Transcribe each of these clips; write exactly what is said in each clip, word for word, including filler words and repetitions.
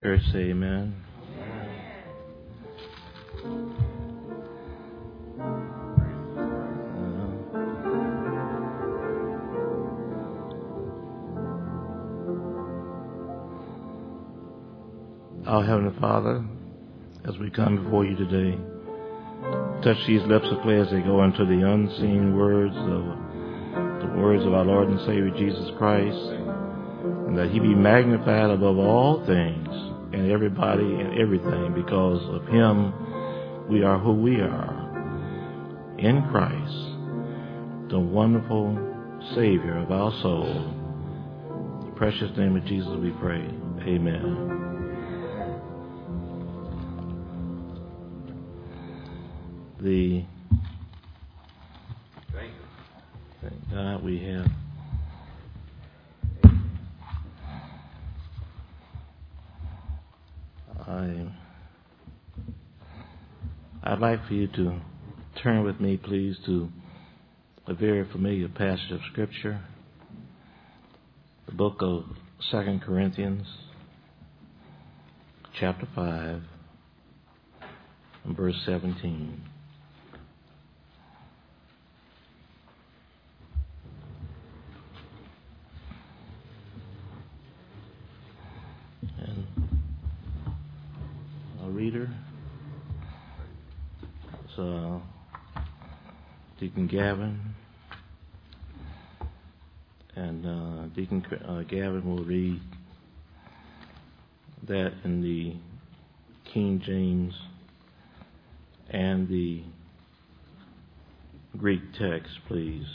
Church, say amen. Our Heavenly Father, as we come before you today, touch these lips of clay as they go into the unseen words of the words of our Lord and Savior Jesus Christ, and that he be magnified above all things and everybody and everything. Because of him, we are who we are in Christ, the wonderful Savior of our soul. In the precious name of Jesus we pray. Amen. The thank God we have I I'd like for you to turn with me, please, to a very familiar passage of Scripture, the book of Second Corinthians, chapter five, and verse seventeen. And a reader is uh, Deacon Gavin, and uh, Deacon uh, Gavin will read that in the King James and the Greek text, please.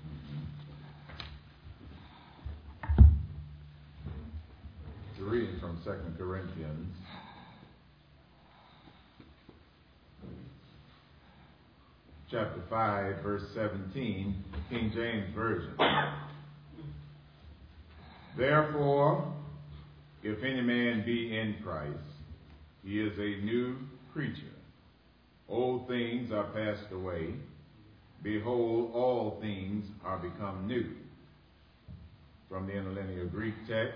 The reading from Second Corinthians chapter five, verse seventeen, King James Version. Therefore, if any man be in Christ, he is a new creature. Old things are passed away. Behold, all things are become new. From the interlinear Greek text.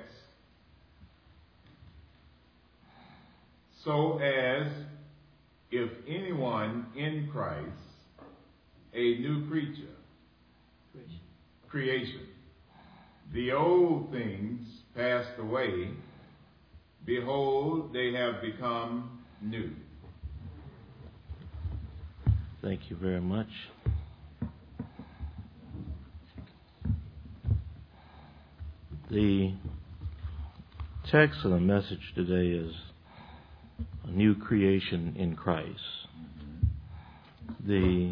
So as if anyone in Christ, a new creature, creation. creation, the old things passed away, behold, they have become new. Thank you very much. The text of the message today is a new creation in Christ. The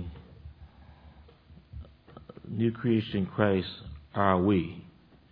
new creation in Christ are we.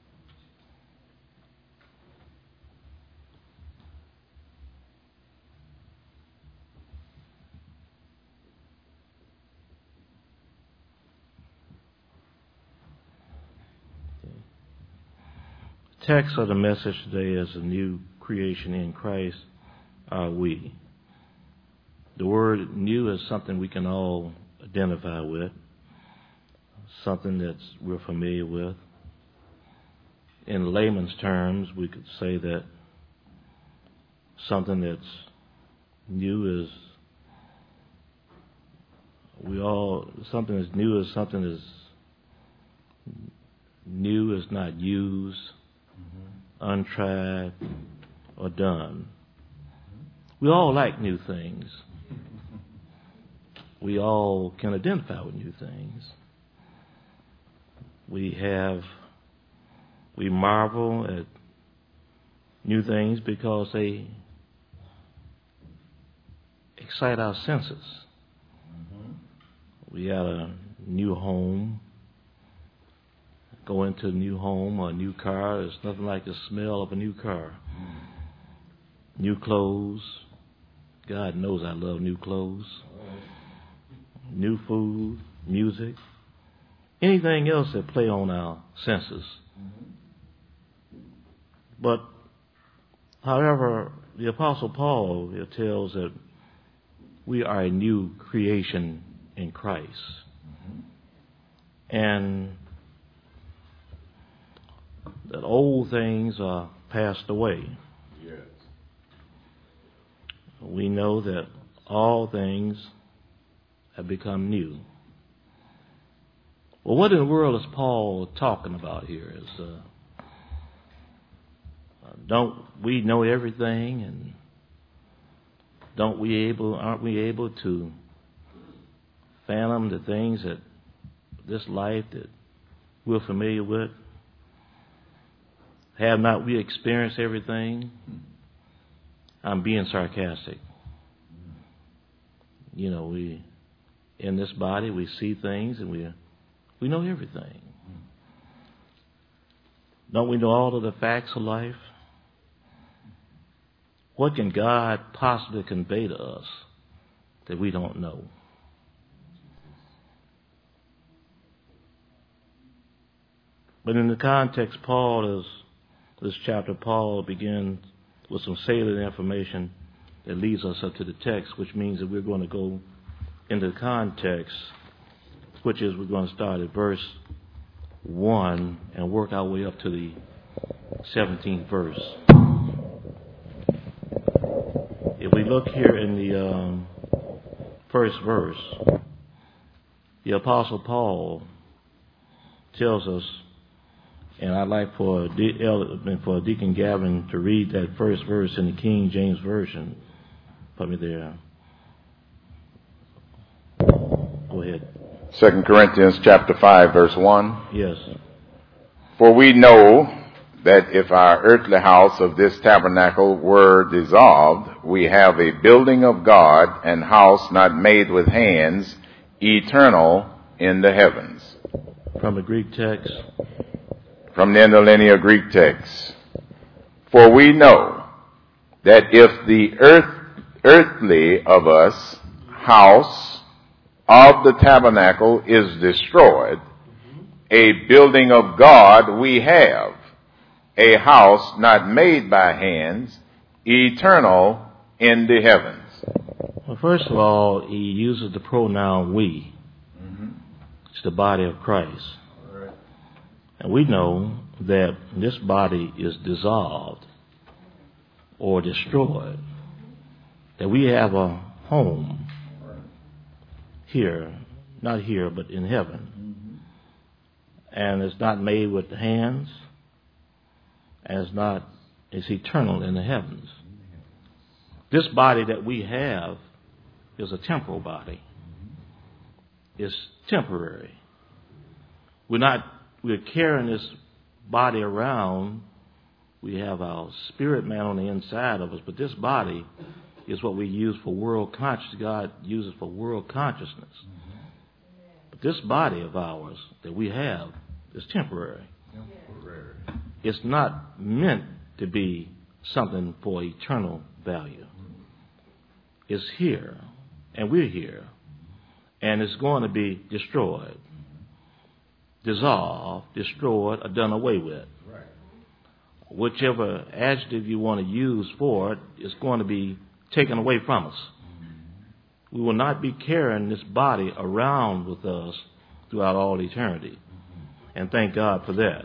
The text of the message today is a new creation in Christ are we. The word new is something we can all identify with, something that we're familiar with. In layman's terms, we could say that something that's new is we all something that's new is something that's new is not used, mm-hmm. untried, or done. We all like new things. We all can identify with new things. We have, we marvel at new things because they excite our senses. Mm-hmm. We got a new home. Go into a new home or a new car. There's nothing like the smell of a new car. Mm-hmm. New clothes. God knows I love new clothes. New food, music, anything else that play on our senses. Mm-hmm. But, however, the Apostle Paul tells that we are a new creation in Christ. Mm-hmm. And that old things are passed away. Yes. we know that all things have become new. Well, what in the world is Paul talking about here? Is uh, don't we know everything, and don't we able aren't we able to fathom the things that this life that we're familiar with? Have not we experienced everything? I'm being sarcastic. You know, we in this body we see things and we we know everything. Don't we know all of the facts of life? What can God possibly convey to us that we don't know? But in the context, Paul is, this chapter, Paul begins with some salient information that leads us up to the text, which means that we're going to go into the context, which is we're going to start at verse one and work our way up to the seventeenth verse. If we look here in the um, first verse, the Apostle Paul tells us, and I'd like for De- for Deacon Gavin to read that first verse in the King James Version. Put me there. Go ahead. Second Corinthians chapter five, verse one. Yes. For we know that if our earthly house of this tabernacle were dissolved, we have a building of God, and house not made with hands, eternal in the heavens. From the Greek text. From the interlinear Greek text. For we know that if the earth, earthly of us house of the tabernacle is destroyed, a building of God we have, a house not made by hands, eternal in the heavens. Well, first of all, he uses the pronoun we. Mm-hmm. It's the body of Christ. Right. And we know that this body is dissolved or destroyed, that we have a home here, not here, but in heaven. Mm-hmm. And it's not made with hands, and it's not, it's eternal in the heavens. This body that we have is a temporal body. It's temporary. We're not, we're carrying this body around. We have our spirit man on the inside of us, but this body is what we use for world consciousness. God uses for world consciousness. But this body of ours that we have is temporary. Temporary. It's not meant to be something for eternal value. It's here, and we're here, and it's going to be destroyed, dissolved, destroyed, or done away with. Right. Whichever adjective you want to use for it is going to be taken away from us. We will not be carrying this body around with us throughout all eternity, and thank God for that.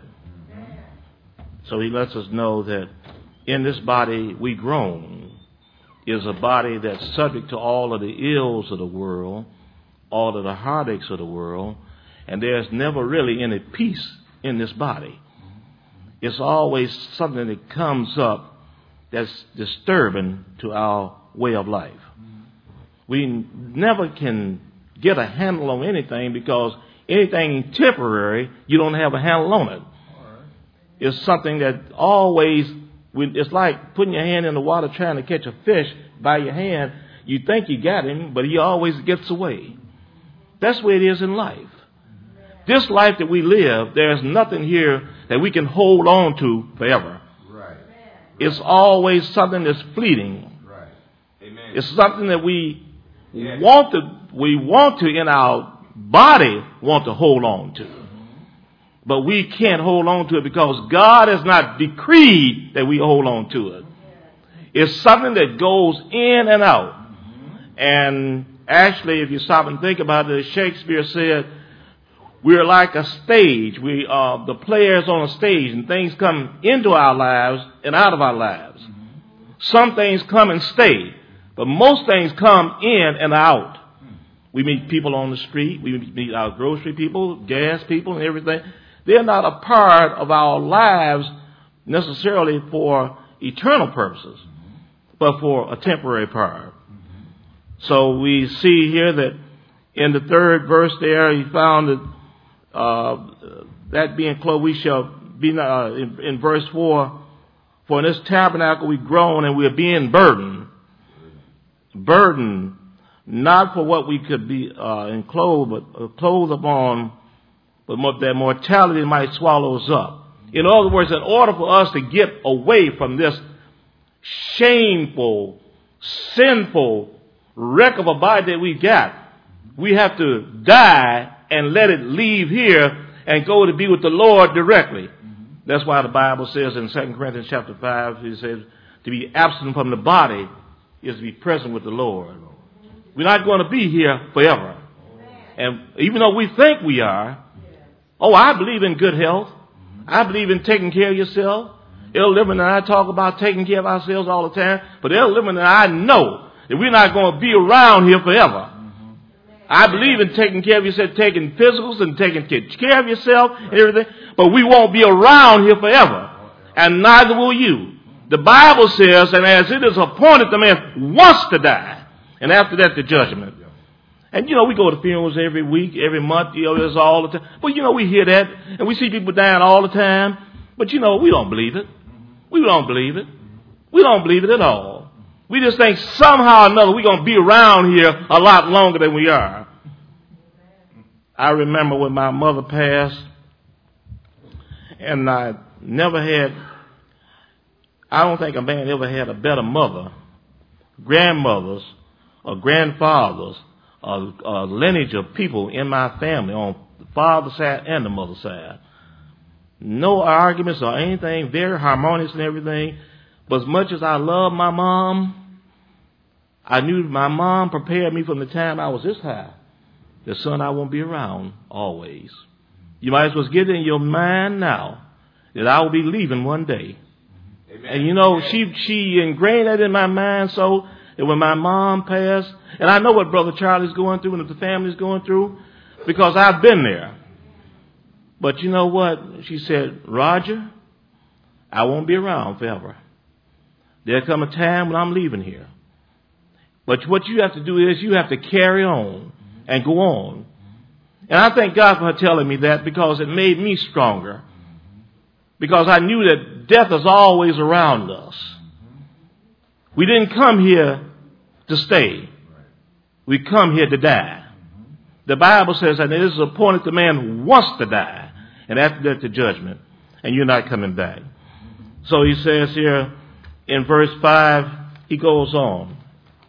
So he lets us know that in this body we groan is a body that's subject to all of the ills of the world, all of the heartaches of the world, and there's never really any peace in this body. It's always something that comes up that's disturbing to our way of life. We never can get a handle on anything because anything temporary, you don't have a handle on it. It's something that always, it's like putting your hand in the water trying to catch a fish by your hand. You think you got him, but he always gets away. That's the way it is in life. This life that we live, there's nothing here that we can hold on to forever. Right. It's always something that's fleeting. Right. Amen. It's something that we yeah. want to, we want to in our body want to hold on to. But we can't hold on to it because God has not decreed that we hold on to it. It's something that goes in and out. And actually, if you stop and think about it, as Shakespeare said, we're like a stage. We are the players on a stage, and things come into our lives and out of our lives. Some things come and stay. But most things come in and out. We meet people on the street. We meet our grocery people, gas people, and everything. They're not a part of our lives necessarily for eternal purposes, but for a temporary part. So we see here that in the third verse there, he found that uh, that being clothed, we shall be, uh, in, in verse four, for in this tabernacle we groan and we are being burdened. Burdened, not for what we could be uh, enclosed, but uh, clothed upon, but more, that mortality might swallow us up. In other words, in order for us to get away from this shameful, sinful wreck of a body that we got, we have to die and let it leave here and go to be with the Lord directly. That's why the Bible says in Second Corinthians chapter five, it says to be absent from the body is to be present with the Lord. We're not going to be here forever. And even though we think we are, oh, I believe in good health. I believe in taking care of yourself. Elder Living and I talk about taking care of ourselves all the time. But Elder Living and I know that we're not going to be around here forever. I believe in taking care of yourself, taking physicals and taking care of yourself and everything. But we won't be around here forever. And neither will you. The Bible says, and as it is appointed the man wants to die, and after that the judgment. And you know, we go to funerals every week, every month, you know, there's all the time. But you know, we hear that, and we see people dying all the time. But you know, we don't believe it. We don't believe it. We don't believe it at all. We just think somehow or another we're going to be around here a lot longer than we are. I remember when my mother passed, and I never had, I don't think a man ever had a better mother, grandmothers, or grandfathers, a, a lineage of people in my family on the father's side and the mother's side. No arguments or anything, very harmonious and everything. But as much as I love my mom, I knew my mom prepared me from the time I was this high. The son, I won't be around always. You might as well get it in your mind now that I will be leaving one day. Amen. And you know, she she ingrained that in my mind so that when my mom passed, and I know what Brother Charlie's going through and what the family's going through, because I've been there. But you know what? She said, Roger, I won't be around forever. There'll come a time when I'm leaving here. But what you have to do is you have to carry on and go on. And I thank God for her telling me that, because it made me stronger. Because I knew that death is always around us. We didn't come here to stay. We come here to die. The Bible says that it is appointed the man who wants to die, and after that the judgment, and you're not coming back. So he says here in verse five, he goes on.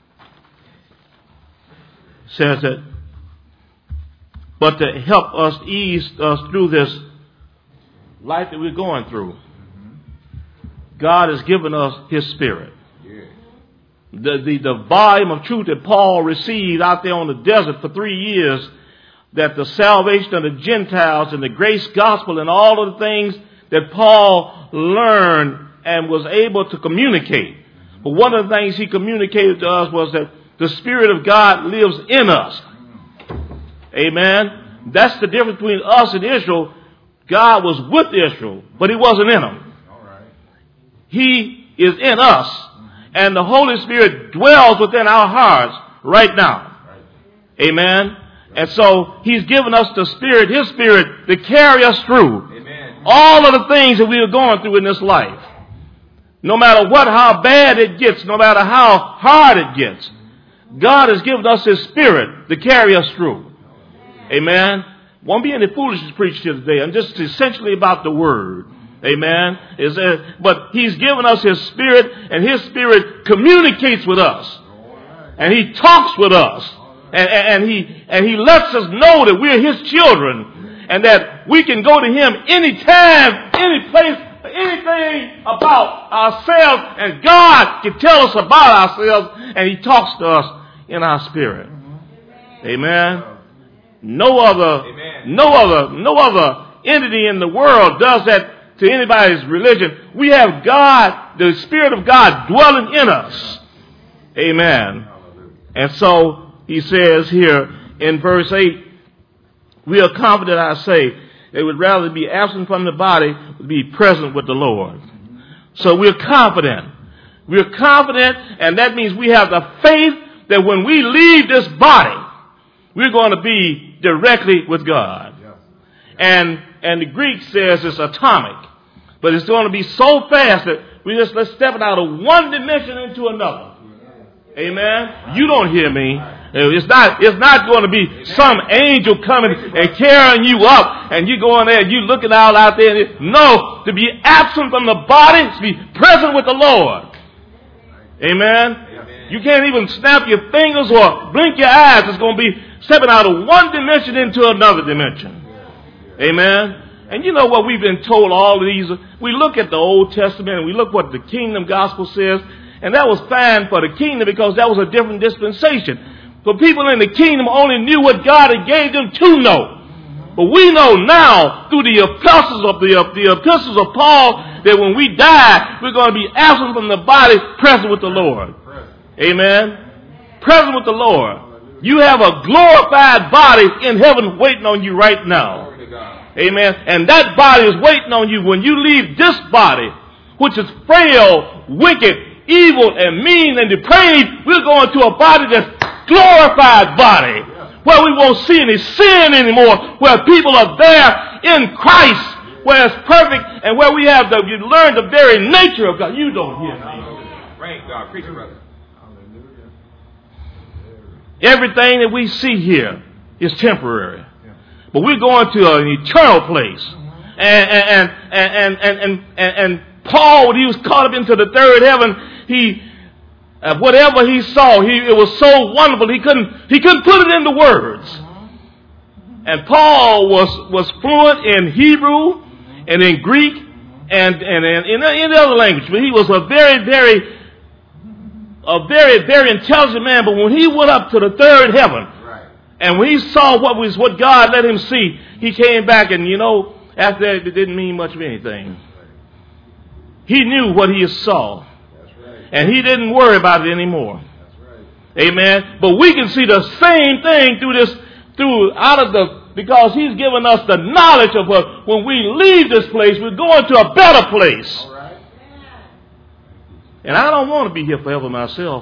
Says that, but to help us ease us through this life that we're going through, God has given us His Spirit. The, the, the volume of truth that Paul received out there on the desert for three years, that the salvation of the Gentiles and the grace gospel and all of the things that Paul learned and was able to communicate. But one of the things he communicated to us was that the Spirit of God lives in us. Amen. That's the difference between us and Israel. God was with Israel, but He wasn't in them. He is in us. And the Holy Spirit dwells within our hearts right now. Amen. And so He's given us the Spirit, His Spirit, to carry us through Amen. All of the things that we are going through in this life. No matter what, how bad it gets, no matter how hard it gets, God has given us His Spirit to carry us through. Amen. Won't be any foolishness preached here today. I'm just essentially about the Word. Amen. Is that, but He's given us His Spirit, and His Spirit communicates with us, and He talks with us, and, and, and He and He lets us know that we're His children, and that we can go to Him anytime, any place, anything about ourselves, and God can tell us about ourselves, and He talks to us in our spirit. Amen. No other, Amen. no other, no other entity in the world does that to anybody's religion. We have God, the Spirit of God dwelling in us. Amen. And so he says here in verse eight, we are confident, I say, they would rather be absent from the body than be present with the Lord. So we're confident. We're confident, and that means we have the faith that when we leave this body, we're going to be directly with God. And and the Greek says it's atomic, but it's going to be so fast that we just let's step it out of one dimension into another. Amen. You don't hear me. It's not. It's not going to be some angel coming and carrying you up, and you going there and you looking out out there. No, to be absent from the body, to be present with the Lord. Amen. Amen. You can't even snap your fingers or blink your eyes. It's going to be stepping out of one dimension into another dimension. Amen. And you know what we've been told all of these. We look at the Old Testament and we look what the kingdom gospel says. And that was fine for the kingdom because that was a different dispensation. But people in the kingdom only knew what God had gave them to know. But we know now through the epistles of the, the epistles of Paul that when we die, we're going to be absent from the body, present with the Lord. Amen. Present with the Lord. You have a glorified body in heaven waiting on you right now. Amen. And that body is waiting on you when you leave this body, which is frail, wicked, evil, and mean, and depraved. We're going to a body that's glorified body, where we won't see any sin anymore, where people are there in Christ, where it's perfect, and where we have the, you learn the very nature of God. You don't hear me. Right, God, preach it, brother. Everything that we see here is temporary, but we're going to an eternal place. And and and and and and, and, and Paul, when he was caught up into the third heaven, he uh, whatever he saw, he it was so wonderful he couldn't he couldn't put it into words. And Paul was was fluent in Hebrew and in Greek and and, and in any other language, but he was a very very a very very intelligent man. But when he went up to the third heaven, right, and when he saw what was what God let him see, he came back, and you know, after that it didn't mean much of anything. He knew what he saw. And he didn't worry about it anymore. That's right. Amen. But we can see the same thing through this, through out of the, because he's given us the knowledge of what, when we leave this place, we're going to a better place. All right. And I don't want to be here forever myself.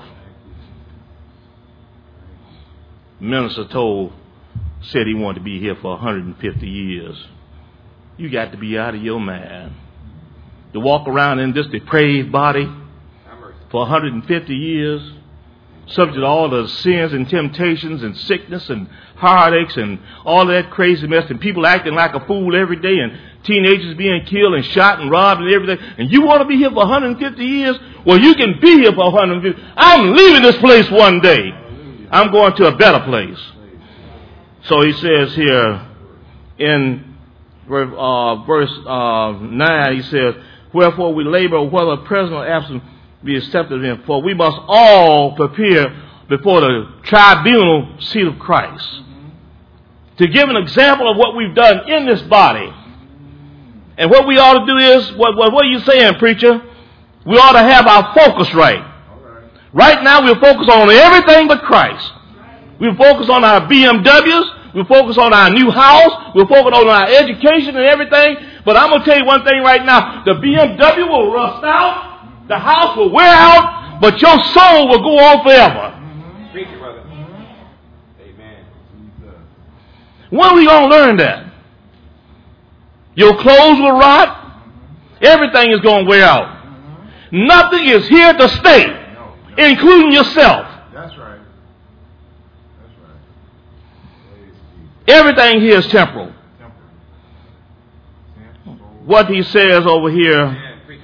Minister told, said he wanted to be here for one hundred fifty years. You got to be out of your mind. To walk around in this depraved body for one hundred fifty years, subject to all the sins and temptations and sickness and heartaches and all that crazy mess, and people acting like a fool every day, and teenagers being killed and shot and robbed and everything, and you want to be here for one hundred fifty years? Well, you can be here for one hundred fifty. I'm leaving this place one day. I'm going to a better place. So he says here in uh, verse uh, nine, he says, wherefore we labor, whether present or absent, be accepted of him. For we must all prepare before the tribunal seat of Christ. Mm-hmm. To give an example of what we've done in this body. And what we ought to do is, what, what, what are you saying, preacher? We ought to have our focus right. Right. Right now we're focused on everything but Christ. Right. We're focused on our B M Ws. We're focused on our new house. We're focused on our education and everything. But I'm going to tell you one thing right now. The B M W will rust out. The house will wear out, but your soul will go on forever. Mm-hmm. Preach it, brother. Mm-hmm. Amen. When are we going to learn that? Your clothes will rot. Mm-hmm. Everything is going to wear out. Mm-hmm. Nothing is here to stay, no, no. including yourself. That's right. That's right. Everything here is temporal. Temporal. What he says over here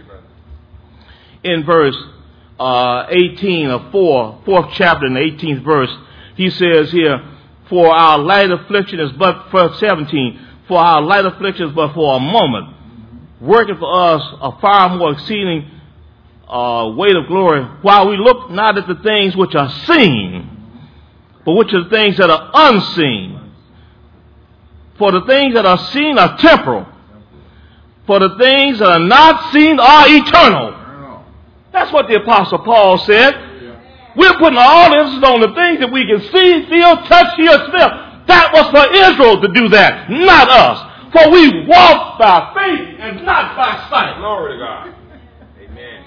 in verse uh, eighteen of four, fourth chapter in the eighteenth verse, he says here, for our light affliction is but, verse seventeen, for our light affliction is but for a moment, working for us a far more exceeding uh, weight of glory, while we look not at the things which are seen, but which are the things that are unseen. For the things that are seen are temporal, for the things that are not seen are eternal. That's what the Apostle Paul said. We're putting all emphasis on the things that we can see, feel, touch, hear, smell. That was for Israel to do that, not us. For we walk by faith and not by sight. Glory to God. Amen.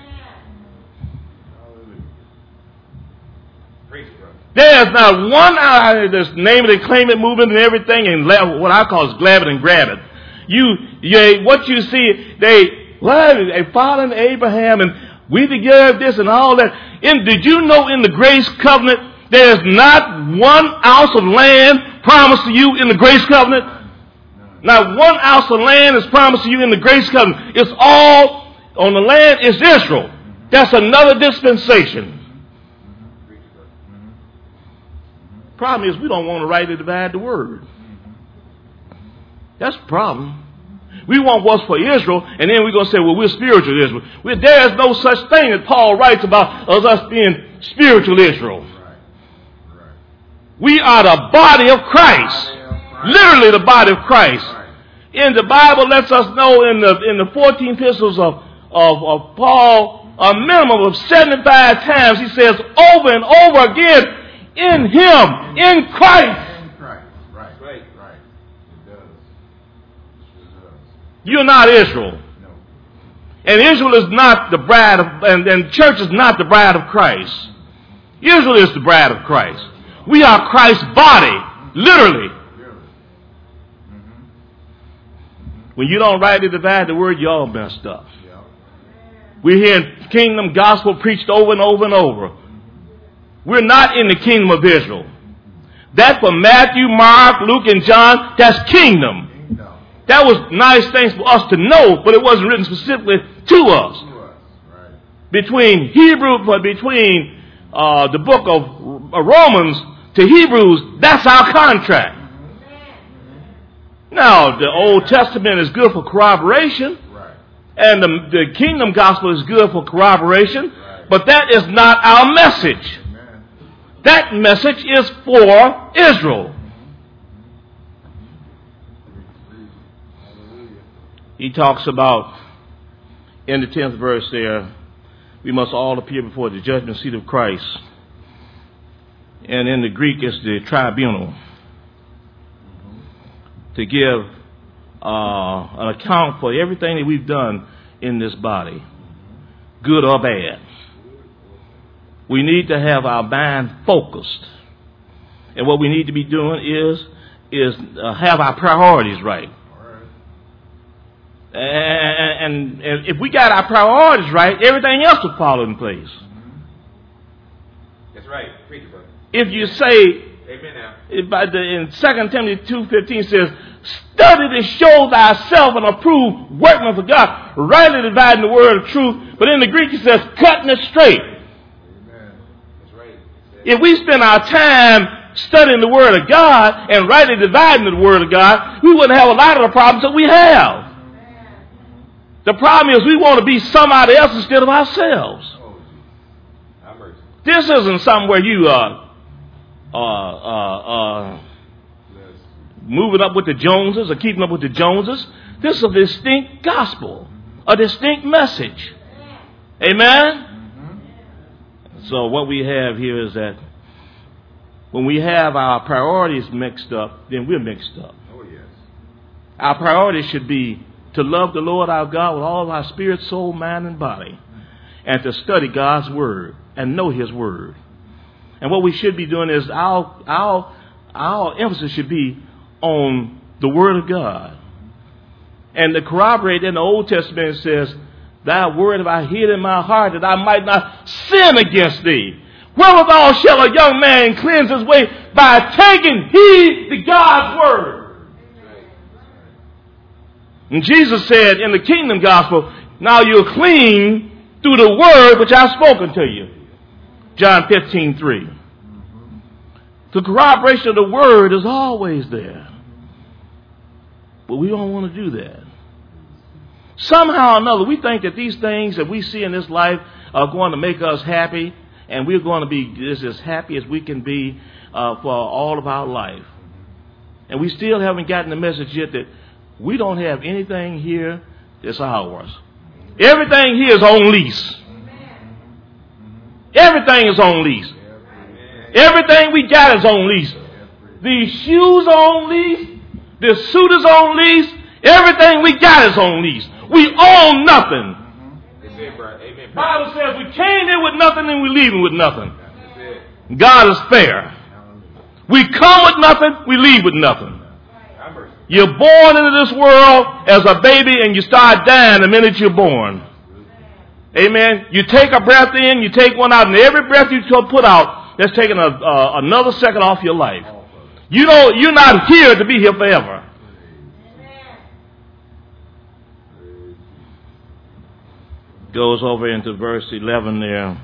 Praise God. There's not one out of this name it and claim it movement and everything, and what I call is grab it and grab it. You, you, what you see, they, well, they following Abraham and we deserve this and all that. And did you know in the grace covenant there's not one ounce of land promised to you in the grace covenant? Not one ounce of land is promised to you in the grace covenant. It's all on the land is Israel. That's another dispensation. Problem is we don't want to rightly divide the word. That's the problem. We want what's for Israel, and then we're going to say, well, we're spiritual Israel. We're, there is no such thing that Paul writes about as us being spiritual Israel. Right. Right. We are the body of Christ. Body of Christ. Literally the body of Christ. Right. And the Bible lets us know in the in the fourteen epistles of, of, of Paul, a minimum of seventy-five times, he says over and over again, in him, in Christ. In Christ. Right. Right. Right. It does. It does. You're not Israel. No. And Israel is not the bride of, and, and church is not the bride of Christ. Israel is the bride of Christ. We are Christ's body, literally. When you don't rightly divide the word, you're all messed up. We're hearing kingdom gospel preached over and over and over. We're not in the kingdom of Israel. That for Matthew, Mark, Luke, and John, that's kingdom. That was nice things for us to know, but it wasn't written specifically to us. Between Hebrew, but between uh, the book of Romans to Hebrews, that's our contract. Now, the Old Testament is good for corroboration, right. and the, the kingdom gospel is good for corroboration, right. But that is not our message. Amen. That message is for Israel. He talks about, in the tenth verse there, we must all appear before the judgment seat of Christ. And in the Greek, it's the tribunal. To give uh, an account for everything that we've done in this body, good or bad. We need to have our mind focused. And what we need to be doing is, is uh, have our priorities right. And, and, and if we got our priorities right, everything else will fall in place. That's right. Preach it, brother. If you say, amen now. In Second Timothy two fifteen says, study to show thyself an approved workman for God, rightly dividing the word of truth. But in the Greek it says, cutting it straight. Amen. That's right. If we spend our time studying the word of God and rightly dividing the word of God, we wouldn't have a lot of the problems that we have. The problem is we want to be somebody else instead of ourselves. This isn't something where you uh, uh, uh, uh, moving up with the Joneses or keeping up with the Joneses. This is a distinct gospel, a distinct message. Amen? So what we have here is that when we have our priorities mixed up, then we're mixed up. Oh, yes. Our priorities should be to love the Lord our God with all of our spirit, soul, mind, and body, and to study God's word and know his word. And what we should be doing is our our our emphasis should be on the word of God. And to corroborate in the Old Testament it says, thy word have I hid in my heart that I might not sin against thee. Wherewithal shall a young man cleanse his way? By taking heed to God's word. And Jesus said in the kingdom gospel, now you're clean through the word which I've spoken to you. John fifteen three. The corroboration of the word is always there. But we don't want to do that. Somehow or another, we think that these things that we see in this life are going to make us happy, and we're going to be just as happy as we can be uh, for all of our life. And we still haven't gotten the message yet that we don't have anything here that's ours. Everything here is on lease. Everything is on lease. Everything we got is on lease. These shoes are on lease. This suit is on lease. Everything we got is on lease. We own nothing. The Bible says we came in with nothing and we leaving with nothing. God is fair. We come with nothing, we leave with nothing. You're born into this world as a baby and you start dying the minute you're born. Amen. You take a breath in, you take one out, and every breath you put out, that's taking a, uh, another second off your life. You know, you're not here to be here forever. Goes over into verse eleven there.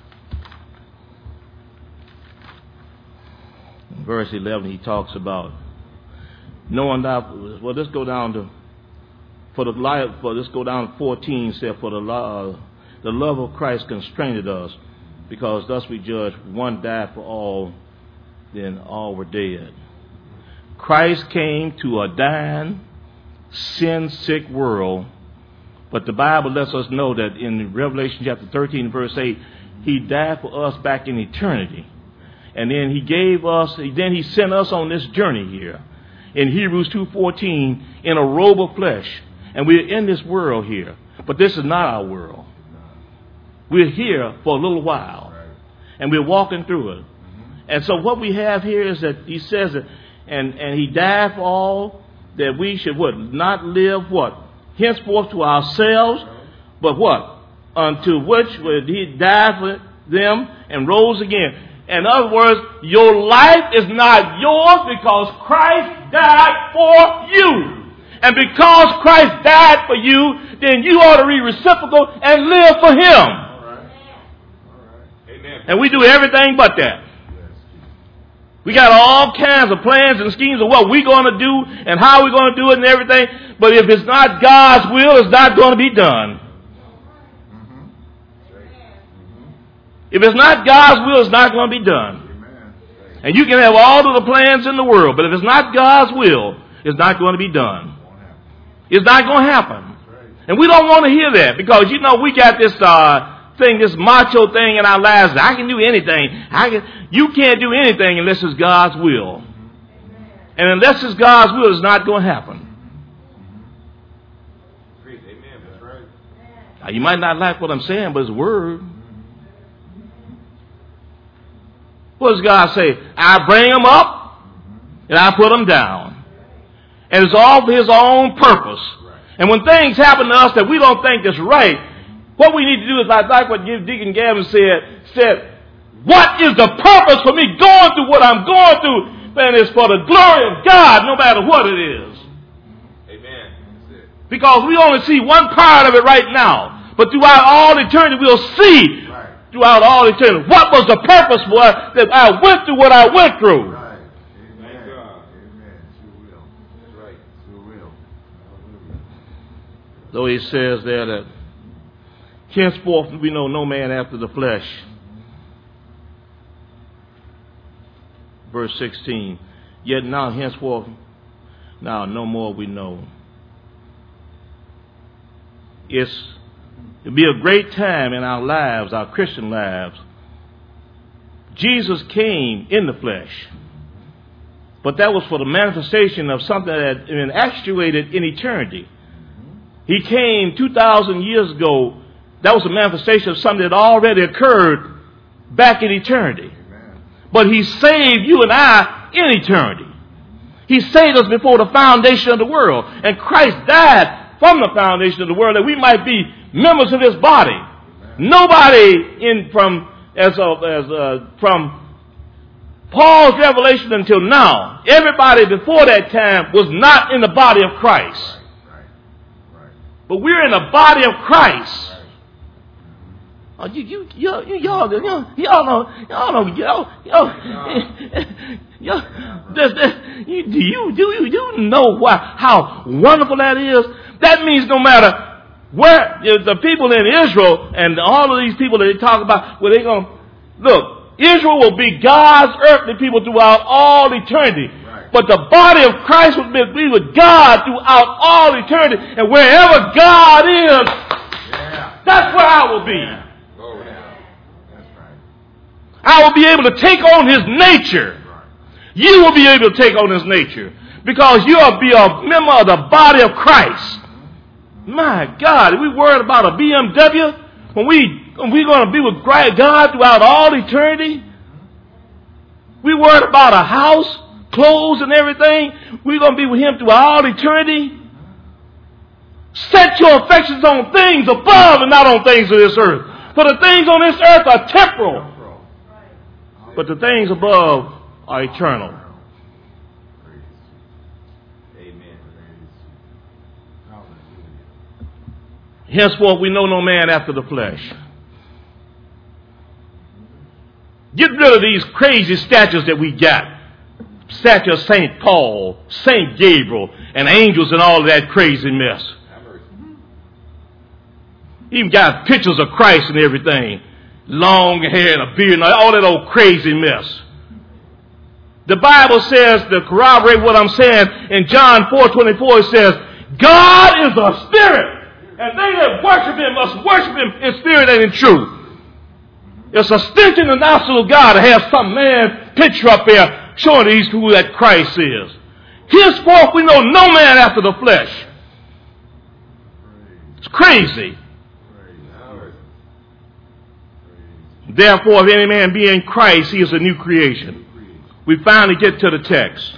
In verse eleven, he talks about knowing that. Well, let's go down to for the life. For let's go down to fourteen. Said for the uh, the love of Christ constrained us, because thus we judge one died for all, then all were dead. Christ came to a dying, sin-sick world. But the Bible lets us know that in Revelation chapter thirteen, verse eight, he died for us back in eternity. And then he gave us, then he sent us on this journey here. In Hebrews two fourteen, in a robe of flesh. And we're in this world here. But this is not our world. We're here for a little while. And we're walking through it. And so what we have here is that he says that, and, and he died for all, that we should what? Not live what? Henceforth to ourselves, but what? Unto which he died for them and rose again. In other words, your life is not yours because Christ died for you. And because Christ died for you, then you ought to be reciprocal and live for Him. All right. All right. Amen. And we do everything but that. We got all kinds of plans and schemes of what we're going to do and how we're going to do it and everything. But if it's not God's will, it's not going to be done. Mm-hmm. If it's not God's will, it's not going to be done. Amen. And you can have all of the plans in the world, but if it's not God's will, it's not going to be done. It's not going to happen. And we don't want to hear that because, you know, we got this uh, thing, this macho thing in our lives. I can do anything. I can. You can't do anything unless it's God's will. And unless it's God's will, it's not going to happen. Amen. That's right. Now, you might not like what I'm saying, but it's word. What does God say? I bring them up and I put them down. And it's all for His own purpose. And when things happen to us that we don't think is right, what we need to do is like, like what Deacon Gavin said, said, what is the purpose for me going through what I'm going through? Man, it's for the glory of God, no matter what it is. Amen. Because we only see one part of it right now. But throughout all eternity, we'll see right. throughout all eternity what was the purpose for us that I went through what I went through. Right. Amen. Amen. Sure will. That's right. Sure will. Though he says there that henceforth we know no man after the flesh. Verse sixteen. Yet now henceforth, now no more we know. It's it'll be a great time in our lives, our Christian lives. Jesus came in the flesh. But that was for the manifestation of something that had been actuated in eternity. He came two thousand years ago. That was a manifestation of something that already occurred back in eternity. Amen. But He saved you and I in eternity. He saved us before the foundation of the world. And Christ died from the foundation of the world that we might be members of His body. Amen. Nobody in from as a, as a, from Paul's revelation until now, everybody before that time was not in the body of Christ. Right. Right. Right. But we're in the body of Christ. Oh, you, you, you, you, y'all, y'all, y'all know, y'all know, y'all, y'all, y'all, this, this, you, do you, do you, do you know why, how wonderful that is? That means no matter where the people in Israel and all of these people that they talk about, where they going, look, Israel will be God's earthly people throughout all eternity. Right. But the body of Christ will be with God throughout all eternity. And wherever God is, yeah. that's where I will be. Yeah. I will be able to take on his nature. You will be able to take on his nature because you will be a member of the body of Christ. My God, are we worried about a B M W when we when we're going to be with God throughout all eternity? We worried about a house, clothes, and everything. We're going to be with him throughout all eternity. Set your affections on things above and not on things of this earth. For the things on this earth are temporal, but the things above are eternal. Amen. Henceforth, we know no man after the flesh. Get rid of these crazy statues that we got. Statue of Saint Paul, Saint Gabriel, and angels and all of that crazy mess. Even got pictures of Christ and everything. Long hair and a beard and all that old crazy mess. The Bible says, to corroborate what I'm saying, in John four twenty-four it says, God is a spirit, and they that worship him must worship him in spirit and in truth. It's a stench in the nostril of God to have some man picture up there showing these who that Christ is. Henceforth we know no man after the flesh. It's crazy. Therefore, if any man be in Christ, he is a new creation. We finally get to the text.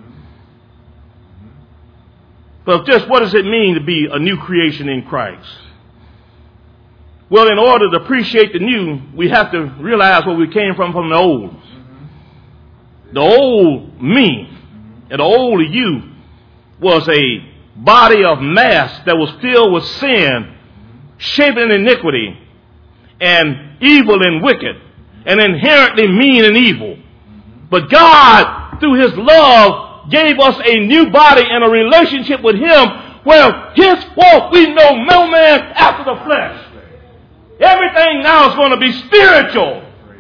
But just what does it mean to be a new creation in Christ? Well, in order to appreciate the new, we have to realize where we came from from the old. The old me and the old you was a body of mass that was filled with sin, shaped in iniquity, and evil and wicked, and inherently mean and evil. But God, through his love, gave us a new body and a relationship with him where henceforth we know no man after the flesh. Everything now is going to be spiritual.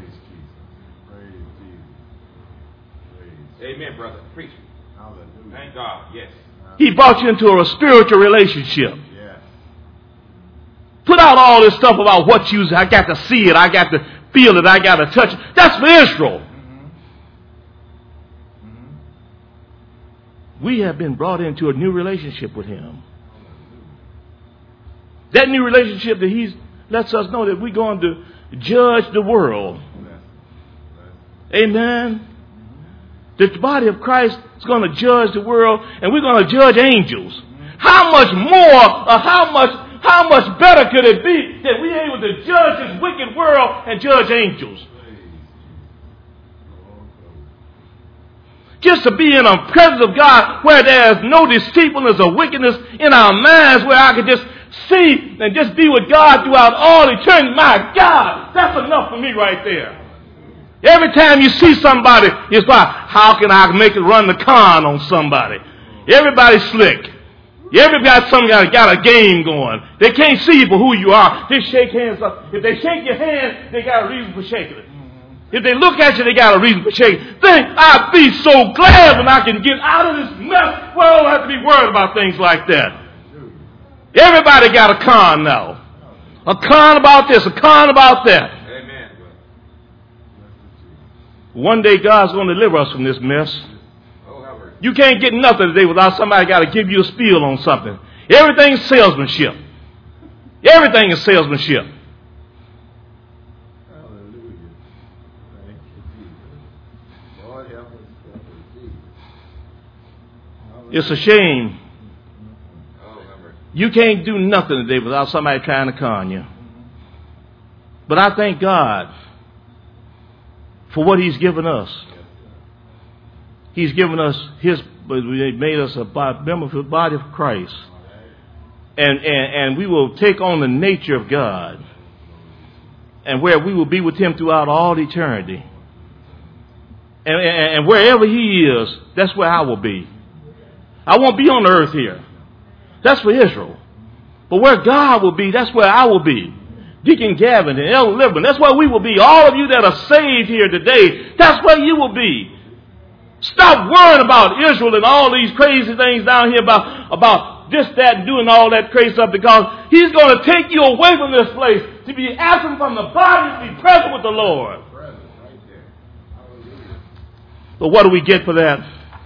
Amen, brother. Preach. Thank God. Yes. He brought you into a spiritual relationship. Put out all this stuff about what you, I got to see it, I got to feel it, I got to touch it. That's for Israel. Mm-hmm. Mm-hmm. We have been brought into a new relationship with him. That new relationship that he lets us know that we're going to judge the world. Amen. The body of Christ is going to judge the world, and we're going to judge angels. How much more, or how much How much better could it be that we're able to judge this wicked world and judge angels? Just to be in the presence of God where there is no deceitfulness or wickedness in our minds, where I could just see and just be with God throughout all eternity. My God, that's enough for me right there. Every time you see somebody, it's like, how can I make it run the con on somebody? Everybody's slick. Everybody some got, got a game going. They can't see you for who you are. They shake hands up. If they shake your hand, they got a reason for shaking it. If they look at you, they got a reason for shaking it. Think, I'd be so glad when I can get out of this mess where I don't have to be worried about things like that. Everybody got a con now. A con about this, a con about that. Amen. One day God's going to deliver us from this mess. You can't get nothing today without somebody got to give you a spiel on something. Everything is salesmanship. Everything is salesmanship. Hallelujah. Thank you, Jesus. Lord help us, Jesus. It's a shame. You can't do nothing today without somebody trying to con you. But I thank God for what he's given us. He's given us his, he made us a member of the body of Christ. And, and, and we will take on the nature of God. And where we will be with him throughout all eternity. And, and, and wherever he is, that's where I will be. I won't be on the earth here. That's for Israel. But where God will be, that's where I will be. Deacon Gavin and Elder Liberman, that's where we will be. All of you that are saved here today, that's where you will be. Stop worrying about Israel and all these crazy things down here about, about this, that, and doing all that crazy stuff, because he's going to take you away from this place to be absent from the body, to be present with the Lord. But what do we get for that?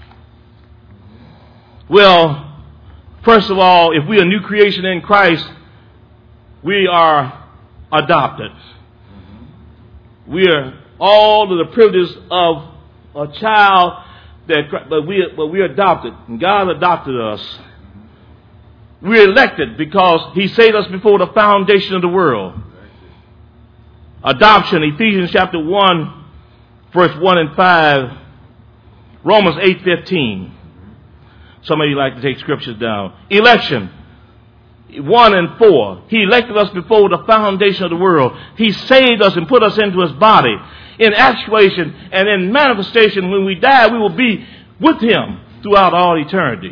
Well, first of all, if we are a new creation in Christ, we are adopted. We are all of the privileges of a child, that, but we but we are adopted, and God adopted us. We're elected because He saved us before the foundation of the world. Adoption, Ephesians chapter one, verse one and five, Romans eight fifteen. Some of you like to take scriptures down. Election, one and four. He elected us before the foundation of the world. He saved us and put us into His body. In actuation and in manifestation, when we die, we will be with Him throughout all eternity.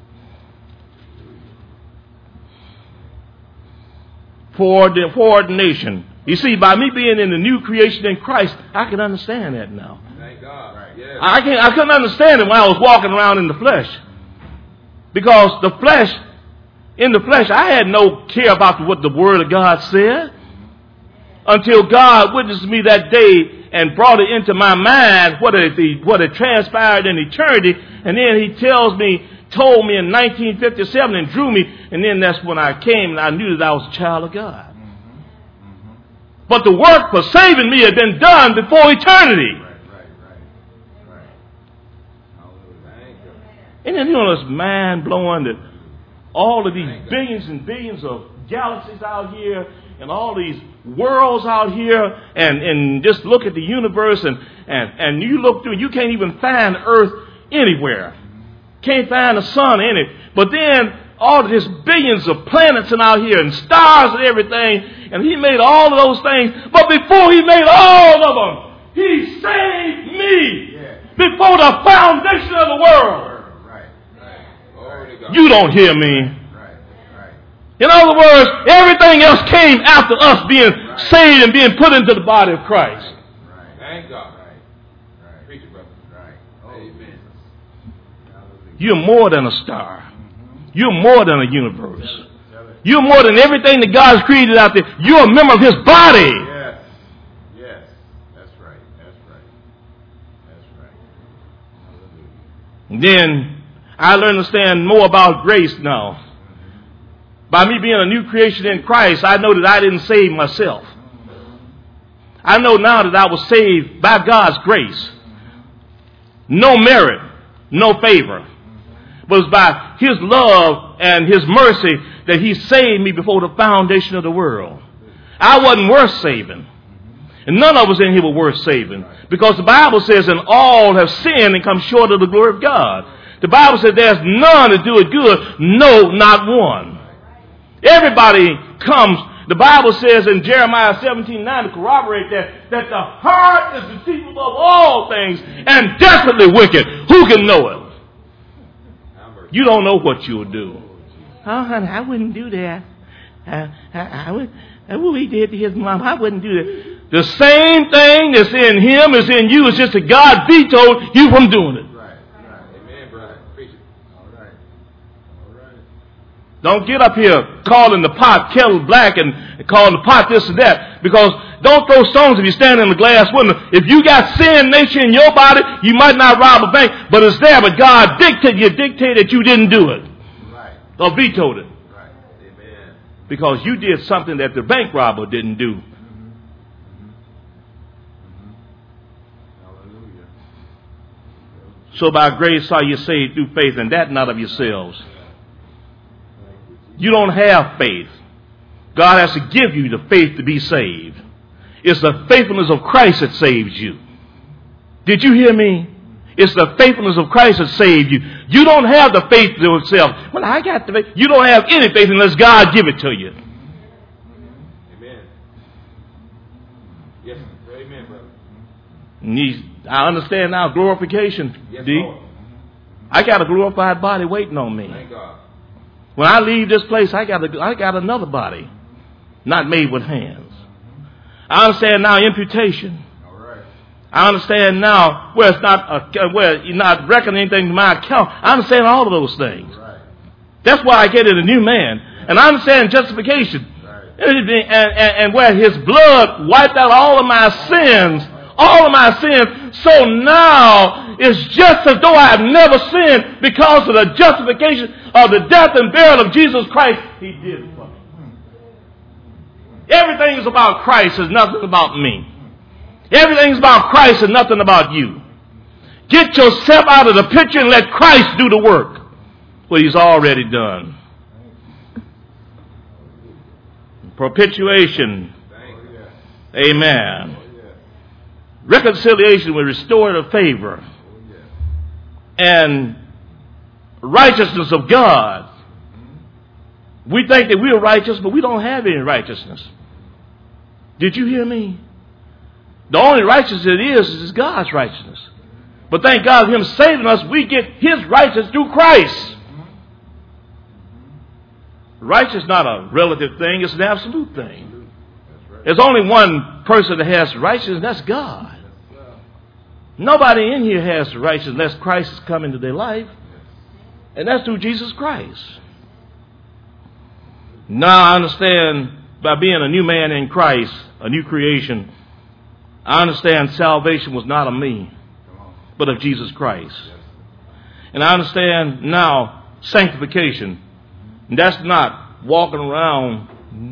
Foreordination. You see, by me being in the new creation in Christ, I can understand that now. Thank God. Right. Yes. I can I couldn't understand it when I was walking around in the flesh. Because the flesh, in the flesh, I had no care about what the Word of God said. Until God witnessed me that day and brought it into my mind what it, what it transpired in eternity. And then He tells me, told me in nineteen fifty-seven and drew me. And then that's when I came and I knew that I was a child of God. Mm-hmm. Mm-hmm. But the work for saving me had been done before eternity. Right, right, right, right. Hallelujah. And then, you know, it's mind-blowing that all of these billions and billions of galaxies out here and all these worlds out here, and, and just look at the universe, and, and, and you look through, you can't even find Earth anywhere. Can't find the sun in it. But then all of these billions of planets and out here and stars and everything, and He made all of those things. But before He made all of them, He saved me. Yeah. Before the foundation of the world. Right, right. Right. You don't hear me. Right, right. In other words, everything else came after us being right. saved and being put into the body of Christ. Right. Right. Thank God. Right. Right. Preach it, brother. Right. Oh, amen. You're more than a star. Mm-hmm. You're more than a universe. You're more than everything that God has created out there. You're a member of His body. Yes. Yes. That's right. That's right. That's right. And then I learn to understand more about grace now. Mm-hmm. By me being a new creation in Christ, I know that I didn't save myself. Mm-hmm. I know now that I was saved by God's grace. No merit, no favor. But it's by His love and His mercy that He saved me before the foundation of the world. I wasn't worth saving. And none of us in here were worth saving. Because the Bible says, and all have sinned and come short of the glory of God. The Bible says there's none that do it good. No, not one. Everybody comes. The Bible says in Jeremiah seventeen nine to corroborate that, that the heart is deceitful above all things and desperately wicked. Who can know it? You don't know what you'll do. Oh, honey, I wouldn't do that. I, I, I would, what he did to his mom, I wouldn't do that. The same thing that's in him is in you. It's just that God vetoed you from doing it. Right, right. Amen, brother. Preach it. All right. All right. Don't get up here calling the pot kettle black and calling the pot this and that. Because don't throw stones if you stand in the glass window. If you got sin nature in your body, you might not rob a bank, but it's there. But God dictated you dictated that you didn't do it. Right. Or vetoed it. Right. Amen. Because you did something that the bank robber didn't do. Mm-hmm. Mm-hmm. Hallelujah. So by grace are you saved through faith, and that not of yourselves. You don't have faith. God has to give you the faith to be saved. It's the faithfulness of Christ that saves you. Did you hear me? It's the faithfulness of Christ that saved you. You don't have the faith to yourself. Well, I got the faith. You don't have any faith unless God give it to you. Amen. Yes. Amen, brother. And these, I understand now glorification. Yes, D. Lord. I got a glorified body waiting on me. Thank God. When I leave this place, I got a, I got another body, not made with hands. I understand now imputation. All right. I understand now where it's not a, where you're not reckoning anything to my account. I understand all of those things. Right. That's why I get it a new man, and I understand justification, Right. and, and, and, and where His blood wiped out all of my sins all of my sins. So now it's just as though I have never sinned because of the justification of the death and burial of Jesus Christ. He did it for me. Everything is about Christ. It's nothing about me. Everything is about Christ and nothing about you. Get yourself out of the picture and let Christ do the work. What he's already done. Propitiation. Amen. Reconciliation with restorative favor. And righteousness of God. We think that we are righteous, but we don't have any righteousness. Did you hear me? The only righteousness it is is God's righteousness. But thank God for him saving us, we get his righteousness through Christ. Righteousness is not a relative thing, it's an absolute thing. There's only one person that has righteousness, and that's God. Nobody in here has righteousness unless Christ has come into their life. And that's through Jesus Christ. Now I understand, by being a new man in Christ, a new creation, I understand salvation was not of me, but of Jesus Christ. And I understand now sanctification. And that's not walking around.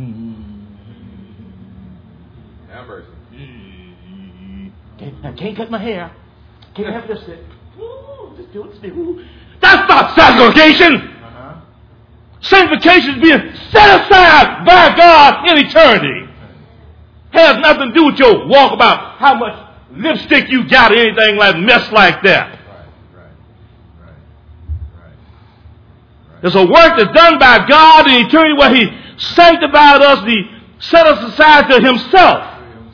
I can't cut my hair. Can't have this. Just do it. That's not sanctification. Uh-huh. Sanctification is being set aside by God in eternity. Has nothing to do with your walk about how much lipstick you got or anything like mess like that. Right, right, right, right, right. There's a work that's done by God in eternity where he sanctified us, he set us aside to himself.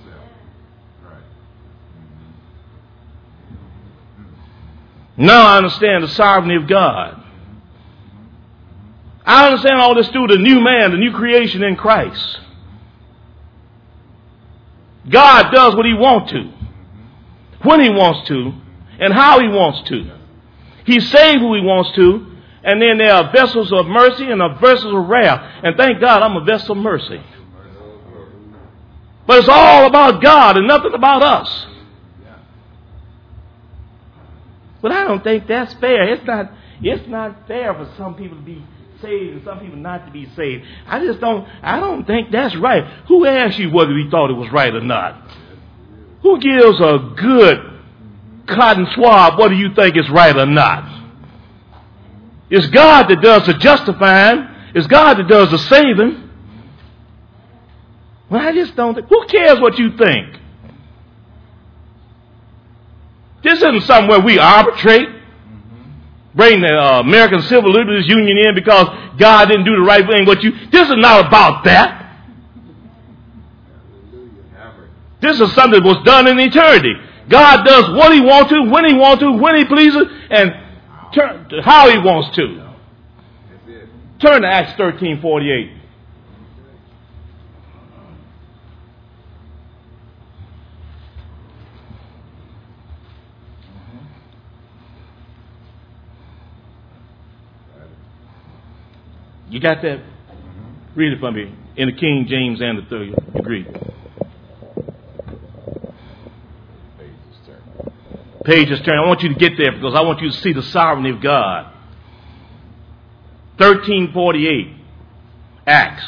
Now I understand the sovereignty of God. I understand all this through the new man, the new creation in Christ. God does what he wants to, when he wants to, and how he wants to. He saves who he wants to, and then there are vessels of mercy and are vessels of wrath. And thank God I'm a vessel of mercy. But it's all about God and nothing about us. But I don't think that's fair. It's not, it's not fair for some people to be saved and some people not to be saved. I just don't, I don't think that's right. Who asked you whether we thought it was right or not? Who gives a good cotton swab whether you think it's right or not? It's God that does the justifying. It's God that does the saving. Well, I just don't think, who cares what you think? This isn't somewhere we arbitrate, bring the uh, American Civil Liberties Union in because God didn't do the right thing. What you this is not about that. This is something that was done in eternity. God does what he wants to, when he wants to, when he pleases, and turn, how he wants to. Turn to Acts thirteen forty-eight. You got that? Mm-hmm. Read it for me in the King James and the third degree. Pages turn. Pages turn. I want you to get there because I want you to see the sovereignty of God. thirteen forty-eight. Acts.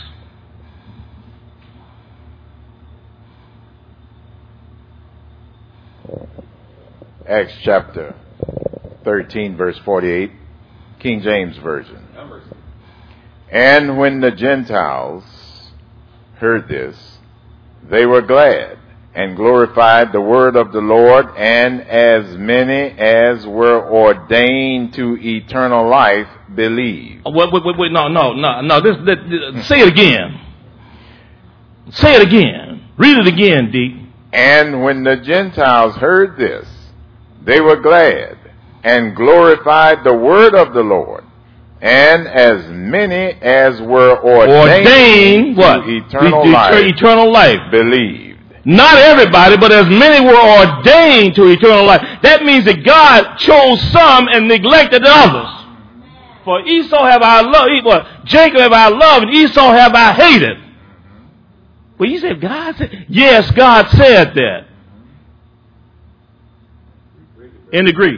Acts chapter thirteen, verse forty-eight, King James Version. Numbers. And when the Gentiles heard this, they were glad and glorified the word of the Lord, and as many as were ordained to eternal life believed. Wait, wait, wait, wait, no, no, no, no. This, this, this, say it again. Say it again. Read it again, D. And when the Gentiles heard this, they were glad and glorified the word of the Lord. And as many as were ordained, ordained what? To eternal the, the, life, eternal life believed. Not everybody, but as many were ordained to eternal life. That means that God chose some and neglected others. For Esau have I loved, well, Jacob have I loved, and Esau have I hated. But you said God said, yes, God said that. in the Greek.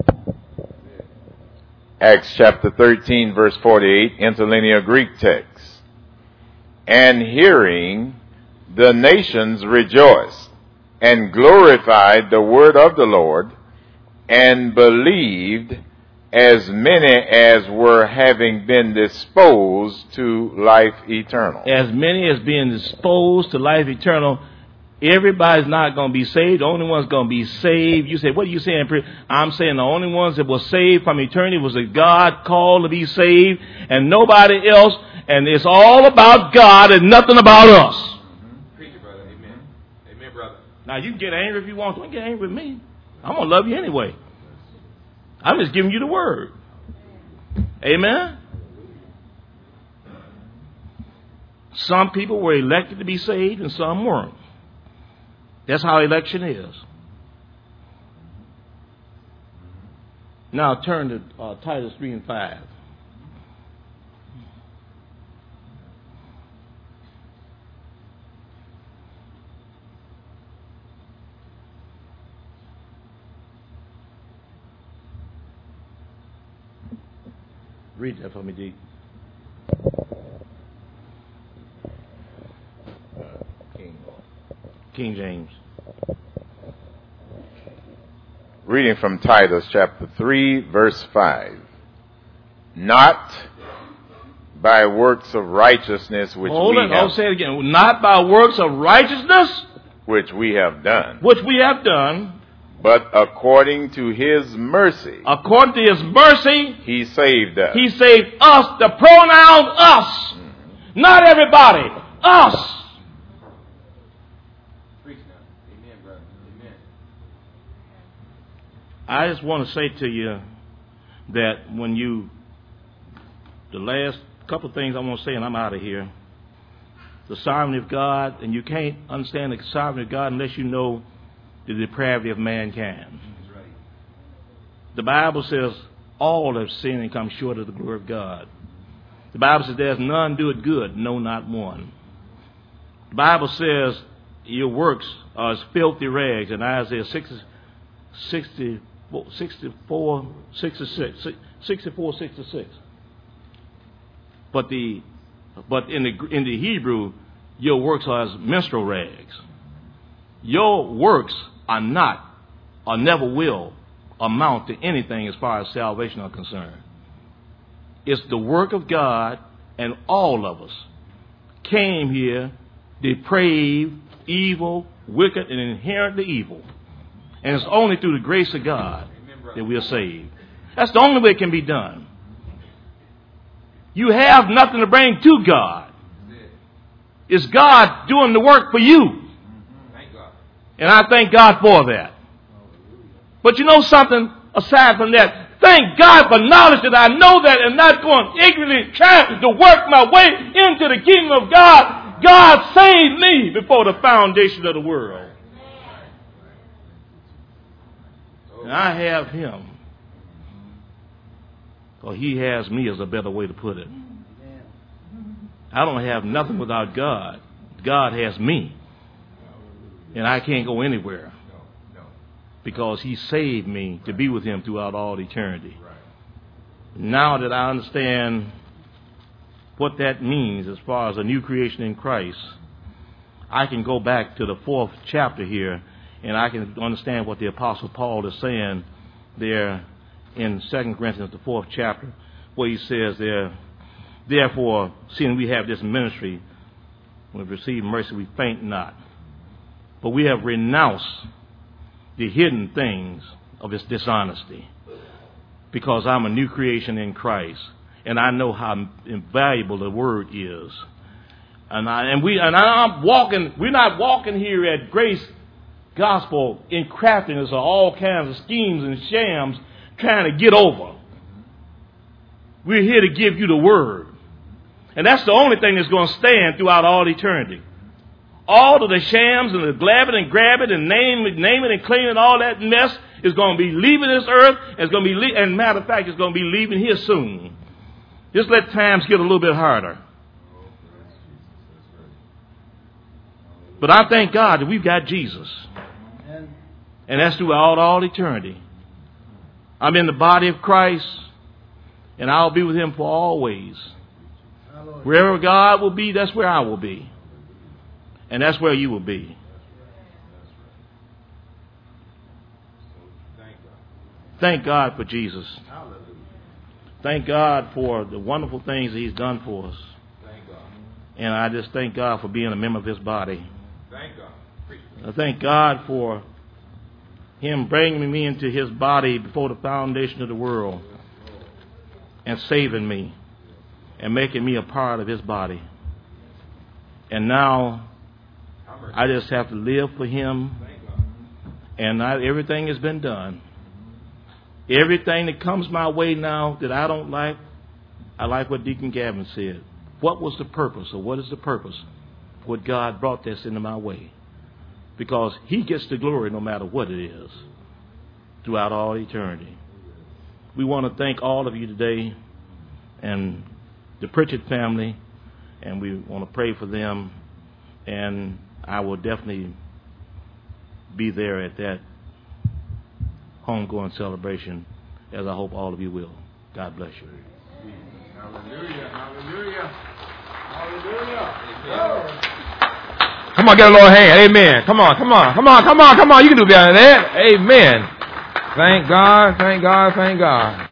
Acts chapter thirteen, verse forty-eight, interlinear Greek text. And hearing, the nations rejoiced and glorified the word of the Lord, and believed as many as were having been disposed to life eternal. As many as being disposed to life eternal. Everybody's not going to be saved. The only one's going to be saved. You say, what are you saying? I'm saying the only ones that were saved from eternity was that God called to be saved, and nobody else. And it's all about God and nothing about us. Mm-hmm. Preach it, brother. Amen. Amen, brother. Now, you can get angry if you want. Don't get angry with me. I'm going to love you anyway. I'm just giving you the word. Amen. Some people were elected to be saved and some weren't. That's how election is. Now turn to uh, Titus three and five. Read that for me, D. King. King James. Reading from Titus chapter three, verse five. Not by works of righteousness which Hold we it. have, I'll say it again. Not by works of righteousness which we have done, which we have done, but according to his mercy, according to his mercy, he saved us. he saved us. The pronoun us. Mm-hmm. Not everybody. Us. Preach now. Amen, brother. Amen. I just want to say to you that when you, the last couple of things I want to say, and I'm out of here. The sovereignty of God, and you can't understand the sovereignty of God unless you know the depravity of mankind. That's right. The Bible says all have sinned and come short of the glory of God. The Bible says there's none do it good, no, not one. The Bible says your works are as filthy rags in Isaiah sixty, sixty-four, sixty-four, sixty-six, sixty-four, sixty-six. But the but in the in the Hebrew, your works are as menstrual rags. Your works are not, or never will, amount to anything as far as salvation are concerned. It's the work of God, and all of us came here depraved, evil, wicked, and inherently evil. And it's only through the grace of God that we are saved. That's the only way it can be done. You have nothing to bring to God. It's God doing the work for you. And I thank God for that. But you know something aside from that? Thank God for knowledge that I know that and not going ignorantly trying to work my way into the kingdom of God. God saved me before the foundation of the world. And I have him. Or he has me is a better way to put it. I don't have nothing without God. God has me. And I can't go anywhere. Because he saved me to be with him throughout all eternity. Now that I understand what that means as far as a new creation in Christ, I can go back to the fourth chapter here and I can understand what the Apostle Paul is saying there in Second Corinthians, the fourth chapter, where he says there, therefore, seeing we have this ministry, when we receive mercy, we faint not. But we have renounced the hidden things of its dishonesty, because I'm a new creation in Christ, and I know how invaluable the word is. And I and we and I'm walking. We're not walking here at Grace Gospel in craftiness of all kinds of schemes and shams, trying to get over. We're here to give you the word. And that's the only thing that's going to stand throughout all eternity. All of the shams and the glab it and grab it and name it, name it and claim it, all that mess is going to be leaving this earth. It's going to be, le- and matter of fact, it's going to be leaving here soon. Just let times get a little bit harder. But I thank God that we've got Jesus. And that's throughout all eternity. I'm in the body of Christ, and I'll be with him for always. Wherever God will be, that's where I will be. And that's where you will be. Thank God for Jesus. Thank God for the wonderful things he's done for us. And I just thank God for being a member of his body. I thank God for him bringing me into his body before the foundation of the world and saving me and making me a part of his body. And now I just have to live for him, and I, everything has been done. Everything that comes my way now that I don't like, I like what Deacon Gavin said. What was the purpose, or what is the purpose? What God brought this into my way. Because he gets the glory no matter what it is, throughout all eternity. We want to thank all of you today, and the Pritchett family, and we want to pray for them, and I will definitely be there at that homegoing celebration, as I hope all of you will. God bless you. Hallelujah, hallelujah, hallelujah. Come on, get a little hand. Amen. Come on, come on, come on, come on, come on. You can do better than that. Amen. Thank God, thank God, thank God.